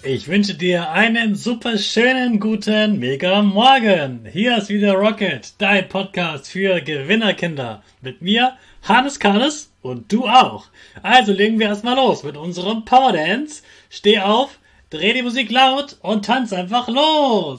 Ich wünsche dir einen super schönen guten Mega Morgen. Hier ist wieder Rocket, dein Podcast für Gewinnerkinder. Mit mir, Hannes Karnes und du auch. Also legen wir erstmal los mit unserem Power Dance. Steh auf, dreh die Musik laut und tanz einfach los.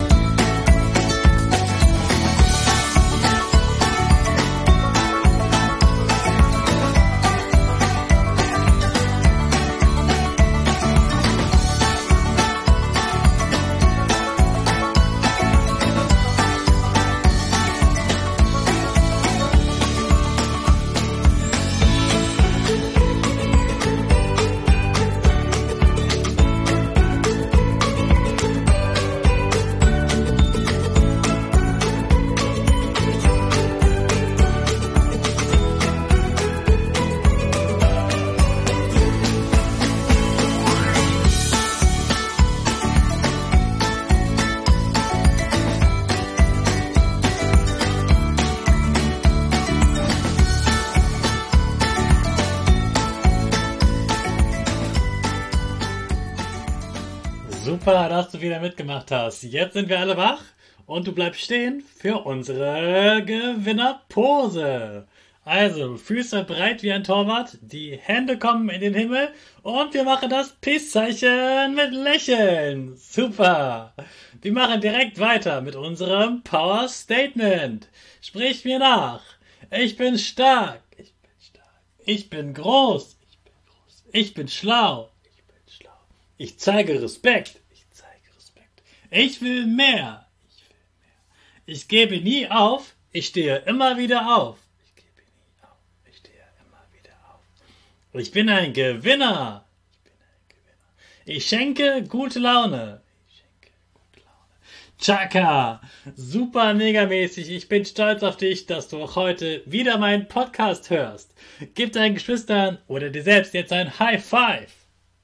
Super, dass du wieder mitgemacht hast. Jetzt sind wir alle wach und du bleibst stehen für unsere Gewinnerpose. Also, Füße breit wie ein Torwart, die Hände kommen in den Himmel und wir machen das Peace-Zeichen mit Lächeln. Super. Wir machen direkt weiter mit unserem Power Statement. Sprich mir nach. Ich bin stark. Ich bin stark. Ich bin groß. Ich bin groß. Ich bin schlau. Ich bin schlau. Ich zeige Respekt. Ich zeige Respekt. Ich will mehr. Ich will mehr. Ich gebe nie auf. Ich stehe immer wieder auf. Ich gebe nie auf. Ich stehe immer wieder auf. Ich bin ein Gewinner. Ich bin ein Gewinner. Ich schenke gute Laune. Ich schenke gute Laune. Chaka. Super megamäßig. Ich bin stolz auf dich, dass du auch heute wieder meinen Podcast hörst. Gib deinen Geschwistern oder dir selbst jetzt ein High Five.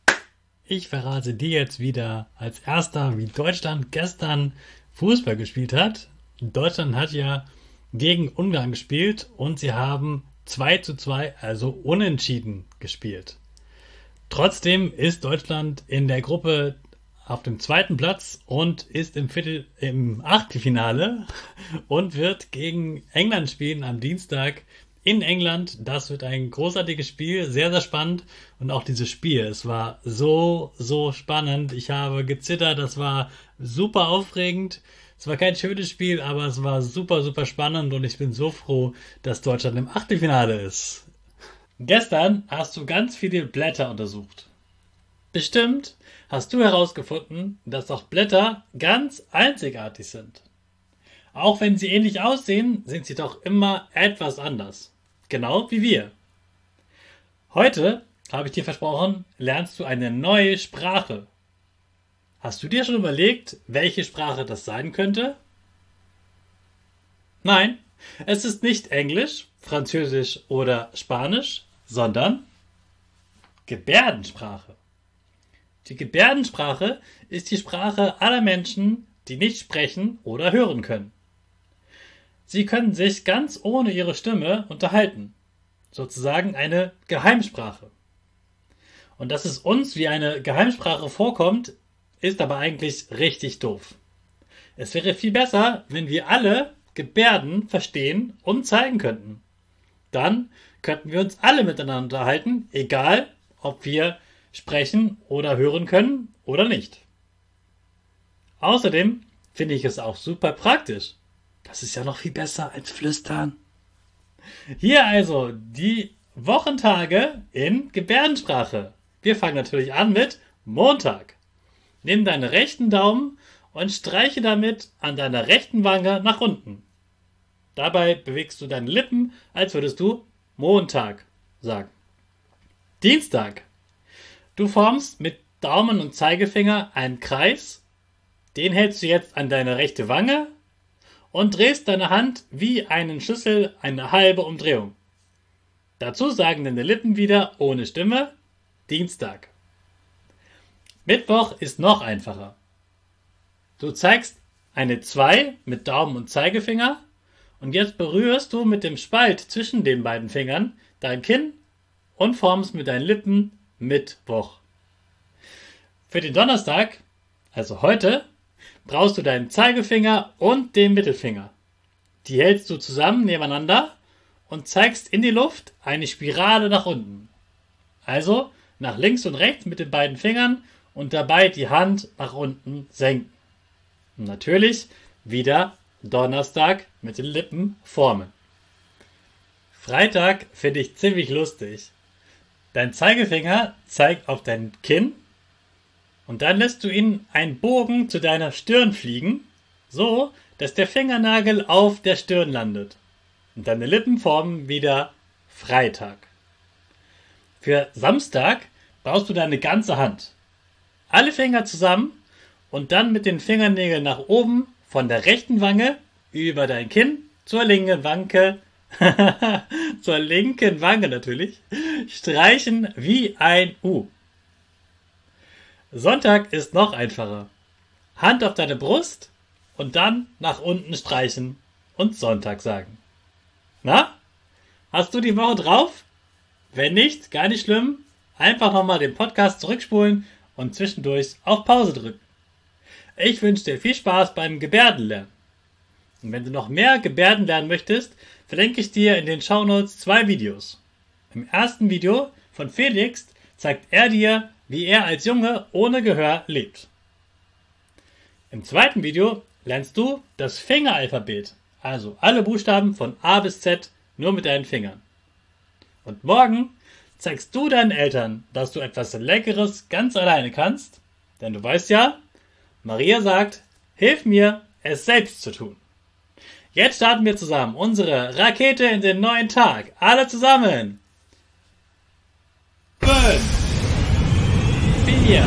Ich verrate dir jetzt wieder als erster, wie Deutschland gestern Fußball gespielt hat. Deutschland hat ja gegen Ungarn gespielt und sie haben 2:2, also unentschieden gespielt. Trotzdem ist Deutschland in der Gruppe auf dem zweiten Platz und ist im Achtelfinale und wird gegen England spielen am Dienstag in England. Das wird ein großartiges Spiel, sehr, sehr spannend. Und auch dieses Spiel, es war so spannend. Ich habe gezittert, das war super aufregend. Es war kein schönes Spiel, aber es war super spannend und ich bin so froh, dass Deutschland im Achtelfinale ist. Gestern hast du ganz viele Blätter untersucht. Bestimmt hast du herausgefunden, dass auch Blätter ganz einzigartig sind. Auch wenn sie ähnlich aussehen, sind sie doch immer etwas anders. Genau wie wir. Heute, habe ich dir versprochen, lernst du eine neue Sprache. Hast du dir schon überlegt, welche Sprache das sein könnte? Nein, es ist nicht Englisch, Französisch oder Spanisch, sondern Gebärdensprache. Die Gebärdensprache ist die Sprache aller Menschen, die nicht sprechen oder hören können. Sie können sich ganz ohne ihre Stimme unterhalten. Sozusagen eine Geheimsprache. Und dass es uns wie eine Geheimsprache vorkommt, ist aber eigentlich richtig doof. Es wäre viel besser, wenn wir alle Gebärden verstehen und zeigen könnten. Dann könnten wir uns alle miteinander unterhalten, egal ob wir sprechen oder hören können oder nicht. Außerdem finde ich es auch super praktisch. Das ist ja noch viel besser als Flüstern. Hier also die Wochentage in Gebärdensprache. Wir fangen natürlich an mit Montag. Nimm deinen rechten Daumen und streiche damit an deiner rechten Wange nach unten. Dabei bewegst du deine Lippen, als würdest du Montag sagen. Dienstag. Du formst mit Daumen und Zeigefinger einen Kreis. Den hältst du jetzt an deine rechte Wange und drehst deine Hand wie einen Schlüssel eine halbe Umdrehung. Dazu sagen deine Lippen wieder ohne Stimme Dienstag. Mittwoch ist noch einfacher. Du zeigst eine 2 mit Daumen und Zeigefinger und jetzt berührst du mit dem Spalt zwischen den beiden Fingern dein Kinn und formst mit deinen Lippen Mittwoch. Für den Donnerstag Also heute brauchst du deinen Zeigefinger und den Mittelfinger. Die hältst du zusammen nebeneinander und zeigst in die Luft eine Spirale nach unten. Also nach links und rechts mit den beiden Fingern und dabei die Hand nach unten senken. Und natürlich wieder Donnerstag mit den Lippen formen. Freitag finde ich ziemlich lustig. Dein Zeigefinger zeigt auf dein Kinn und dann lässt du ihn einen Bogen zu deiner Stirn fliegen, so dass der Fingernagel auf der Stirn landet. Und deine Lippen formen wieder Freitag. Für Samstag brauchst du deine ganze Hand. Alle Finger zusammen und dann mit den Fingernägeln nach oben von der rechten Wange über dein Kinn zur linken Wange, zur linken Wange natürlich, streichen wie ein U. Sonntag ist noch einfacher. Hand auf deine Brust und dann nach unten streichen und Sonntag sagen. Na? Hast du die Woche drauf? Wenn nicht, gar nicht schlimm. Einfach nochmal den Podcast zurückspulen und zwischendurch auf Pause drücken. Ich wünsche dir viel Spaß beim Gebärdenlernen. Und wenn du noch mehr Gebärden lernen möchtest, verlinke ich dir in den Shownotes 2 Videos. Im ersten Video von Felix zeigt er dir, wie er als Junge ohne Gehör lebt. Im zweiten Video lernst du das Fingeralphabet, also alle Buchstaben von A bis Z nur mit deinen Fingern. Und morgen zeigst du deinen Eltern, dass du etwas Leckeres ganz alleine kannst, denn du weißt ja, Maria sagt, hilf mir, es selbst zu tun. Jetzt starten wir zusammen unsere Rakete in den neuen Tag. Alle zusammen. 5, 4,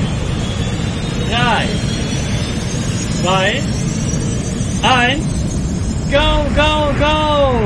3, 2, 1, go, go, go!